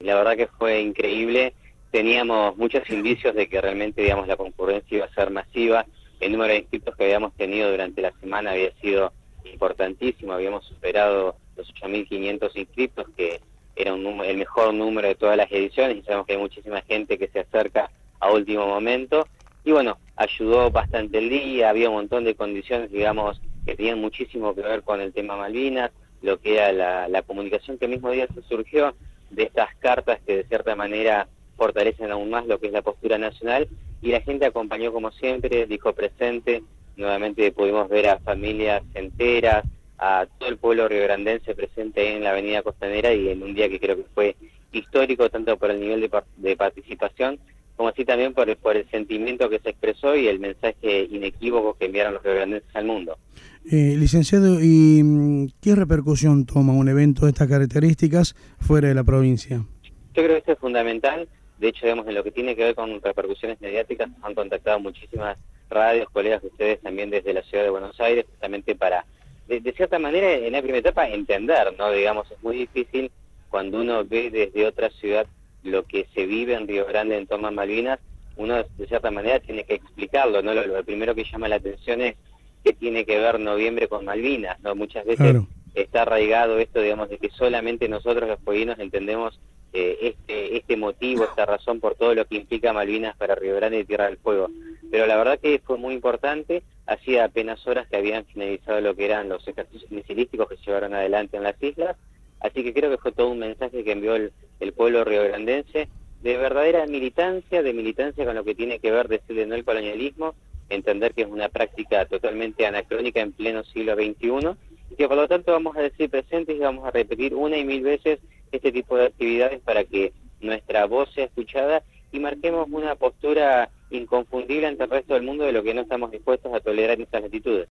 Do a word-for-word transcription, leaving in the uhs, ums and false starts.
la verdad que fue increíble. Teníamos muchos indicios de que realmente, digamos, la concurrencia iba a ser masiva. El número de inscritos que habíamos tenido durante la semana había sido importantísimo, habíamos superado los ocho mil quinientos inscritos, que era un número, el mejor número de todas las ediciones, y sabemos que hay muchísima gente que se acerca a último momento, y bueno, ayudó bastante el día, había un montón de condiciones, digamos, que tenían muchísimo que ver con el tema Malvinas, lo que era la, la comunicación que el mismo día se surgió de estas cartas que de cierta manera fortalecen aún más lo que es la postura nacional, y la gente acompañó como siempre, dijo presente. Nuevamente pudimos ver a familias enteras, a todo el pueblo riograndense presente en la avenida Costanera, y en un día que creo que fue histórico tanto por el nivel de, de participación como así también por el, por el sentimiento que se expresó y el mensaje inequívoco que enviaron los riograndenses al mundo. Eh, licenciado, ¿y qué repercusión toma un evento de estas características fuera de la provincia? Yo creo que esto es fundamental. De hecho, digamos, en lo que tiene que ver con repercusiones mediáticas, nos han contactado muchísimas radios, colegas de ustedes también desde la ciudad de Buenos Aires, justamente para, de, de cierta manera, en la primera etapa, entender, ¿no? Digamos, es muy difícil cuando uno ve desde otra ciudad lo que se vive en Río Grande en torno a Malvinas, uno de cierta manera tiene que explicarlo, ¿no? Lo, lo primero que llama la atención es qué tiene que ver noviembre con Malvinas, ¿no? Muchas veces claro. Está arraigado esto, digamos, de que solamente nosotros los fueguinos entendemos eh, este, este motivo, esta razón por todo lo que implica Malvinas para Río Grande y Tierra del Fuego. Pero la verdad que fue muy importante, hacía apenas horas que habían finalizado lo que eran los ejercicios misilísticos que se llevaron adelante en las islas, así que creo que fue todo un mensaje que envió el, el pueblo riograndense de verdadera militancia, de militancia con lo que tiene que ver decirle no al colonialismo, entender que es una práctica totalmente anacrónica en pleno siglo veintiuno, y que por lo tanto vamos a decir presentes y vamos a repetir una y mil veces este tipo de actividades para que nuestra voz sea escuchada y marquemos una postura inconfundible ante el resto del mundo de lo que no estamos dispuestos a tolerar en estas latitudes.